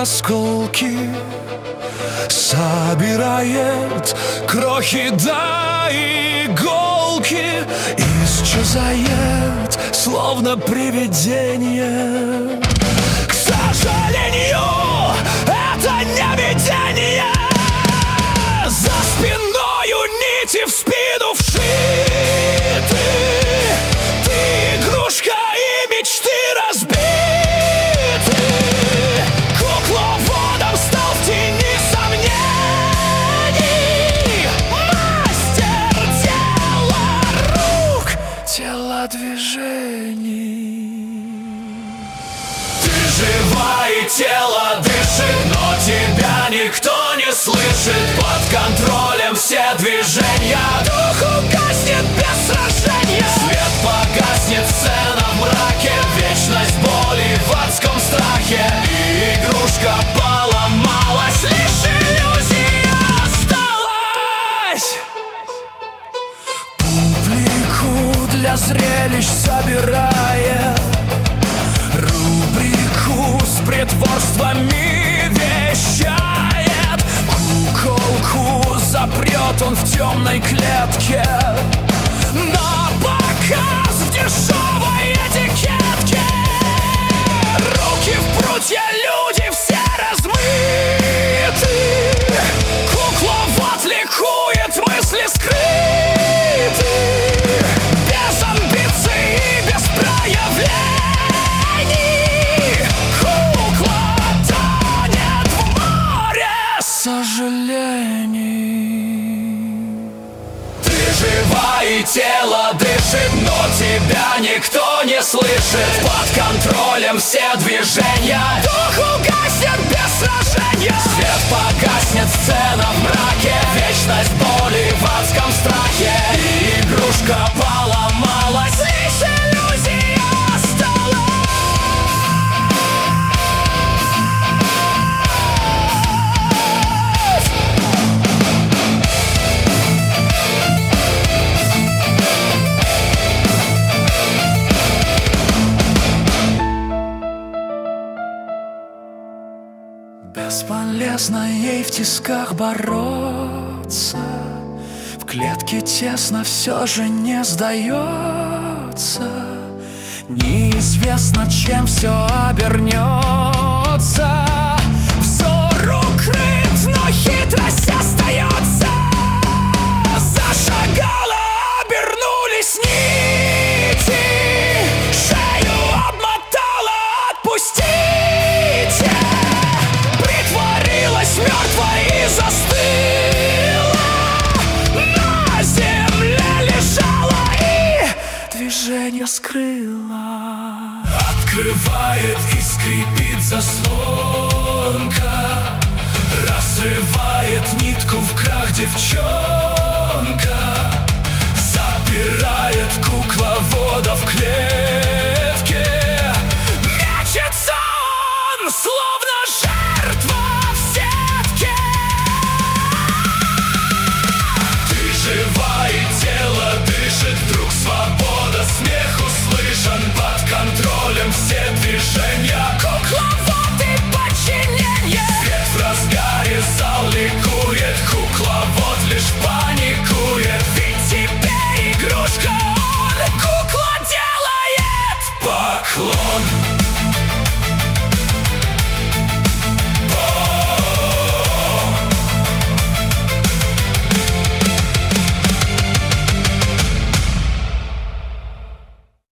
осколки, собирает крохи до иголки, исчезает, словно привидение. К сожалению, это не видение. За спиною нити в спину вшиты. Ты игрушка и мечты разбиты. Кукловодом стал в тени сомнений. Мастер дела рук, телодвижений. Ты жива и тело дышит, но тебя никто не слышит. Под контролем все движения. Дух угаснет без сражения. Свет погаснет, сцена в мраке. Вечность боли в адском страхе. И игрушка поломалась, лишь иллюзия осталась. Публику для зрелищ собирая, рубрику с притворствами вещает. Куколку запрет он в темной клетке, на показ в дешевой этикетке. Руки в прутья, люди все размыты. Кукловод ликует, мысли скрыты. Без амбиций и без проявлений. Кукла тонет в море сожалений. Ты жива и тело дышит, но тебя никто не слышит. Под контролем все движения. Дух угаснет без сражения. Свет погаснет, сцена в мраке. Вечность боли в адском страхе. И игрушка поломалась, лишь иллюзия осталась. Бесполезно ей в тисках бороться. В клетке тесно, все же не сдается. Неизвестно, чем все обернется. Взор укрыт, но хитрость остается. Зашагала, обернулись нити. Шею обмотала, отпустите. Притворилась мертвой и застыла. На земле лежала и движение скрыла. Открывает и скрипит заслонка. Разрывает нитку в крах девчонка. Запирает кукловода в клетку.